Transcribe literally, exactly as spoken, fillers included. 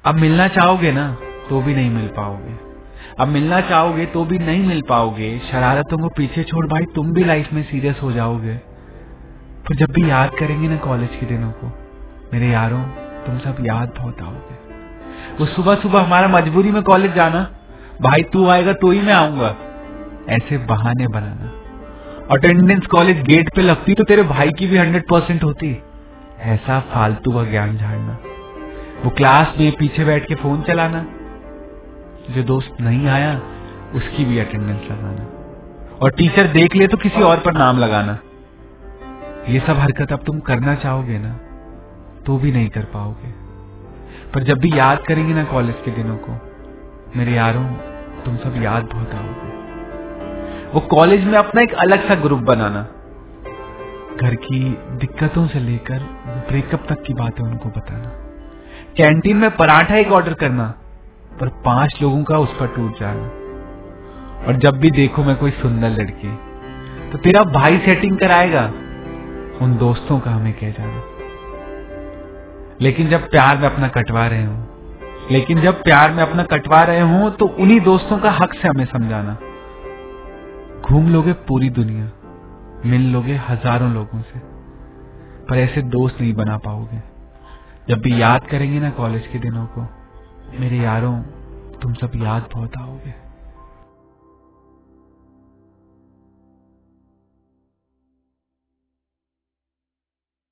अब मिलना चाहोगे ना तो भी नहीं मिल पाओगे, अब मिलना चाहोगे तो भी नहीं मिल पाओगे। शरारतों को पीछे छोड़ भाई तुम भी लाइफ में सीरियस हो जाओगे। फिर जब भी याद करेंगे ना कॉलेज के दिनों को, मेरे यारों तुम सब याद बहुत आओगे। वो सुबह सुबह हमारा मजबूरी में कॉलेज जाना, भाई तू आएगा तो ही मैं आऊंगा, ऐसे बहाने बनाना। अटेंडेंस कॉलेज गेट पे लगती तो तेरे भाई की भी हंड्रेड परसेंट होती, ऐसा फालतू का ज्ञान झाड़ना। वो क्लास में पीछे बैठ के फोन चलाना, जो दोस्त नहीं आया उसकी भी अटेंडेंस लगाना, और टीचर देख ले तो किसी और पर नाम लगाना। ये सब हरकत अब तुम करना चाहोगे ना तो भी नहीं कर पाओगे। पर जब भी याद करेंगे ना कॉलेज के दिनों को, मेरे यारों तुम सब याद बहुत आओगे। वो कॉलेज में अपना एक अलग सा ग्रुप बनाना, घर की दिक्कतों से लेकर ब्रेकअप तक की बातें उनको बताना। कैंटीन में पराठा एक ऑर्डर करना, पर पांच लोगों का उस पर टूट जाना। और जब भी देखो मैं कोई सुंदर लड़की तो तेरा भाई सेटिंग कराएगा, उन दोस्तों का हमें कह जाना। लेकिन जब प्यार में अपना कटवा रहे हो लेकिन जब प्यार में अपना कटवा रहे हो तो उन्हीं दोस्तों का हक से हमें समझाना। घूम लोगे पूरी दुनिया, मिल लोगे हजारों लोगों से, पर ऐसे दोस्त नहीं बना पाओगे। जब भी याद करेंगे ना कॉलेज के दिनों को, मेरे यारों तुम सब याद बहुत आओगे।